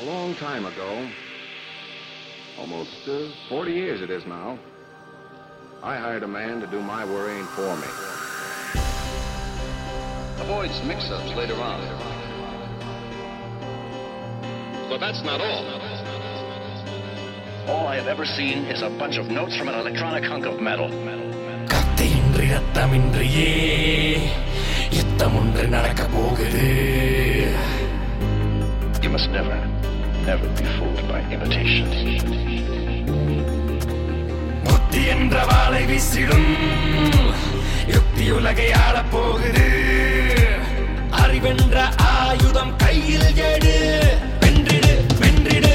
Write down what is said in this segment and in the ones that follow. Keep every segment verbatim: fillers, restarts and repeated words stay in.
A long time ago, almost uh, forty years it is now, I hired a man to do my worrying for me. Avoids mix-ups later on. But that's not all. All I have ever seen is a bunch of notes from an electronic hunk of metal. கத்தியின்றி ரத்தமின்றியே யுத்தம் ஒன்று நடக்க போகுது. You must never, never be fooled by imitation. புத்தி என்ற வாளை வீசிடும் யுக்தி உலகை ஆளப் போகுது. அறிவென்ற ஆயுதம் கையில் எடு, வென்றிடு வென்றிடு.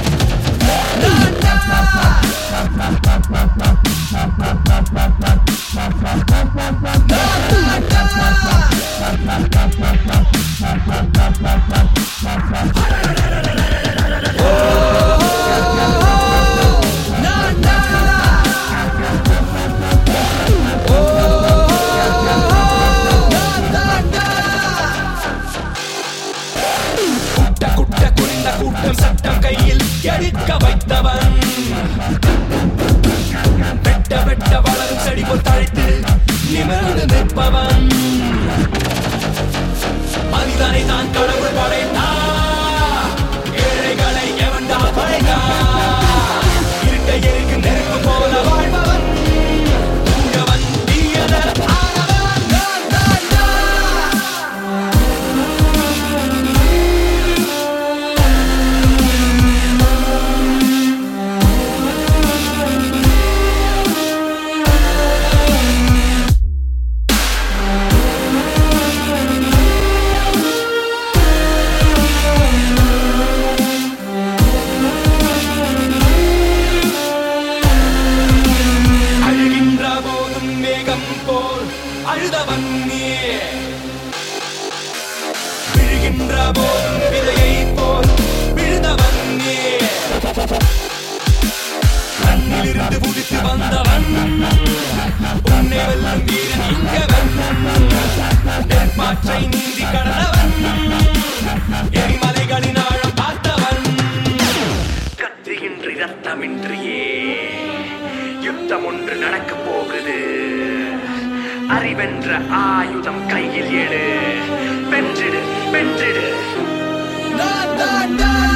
கூட்டம் சட்டம் கையில் எடுக்க வைத்தவன், வெட்ட வெட்ட வளரும் செடி போல் தழைத்து நிமிர்ந்து நிற்பவன். மனிதனை தான் கடவுள் படைத்தா, ஏழைகளை எவன்டா படைத்தா? இருட்டை எரிக்கும் நெருப்பு போல வாழ்பவன், தூயவன் தீயதர் ஆனவன். அழுதவன் நீ, விழுகின்ற போதும் விதையை போல் விழுந்தவன் நீ. கண்ணிலிருந்து புதித்து வந்தவன், உன்னை வெல்லும் வீரன் இங்கவன். நெற்பாற்றை நீந்தி கடந்தவன், எரிமலைகளின் ஆழம் பார்த்தவன். கத்தியின்றி ரத்தமின்றியே யுத்தம் ஒன்று நடக்கப் போகுது. அறிவென்ற ஆயுதம் கையில் எடு, வென்றிடு வென்றிடு.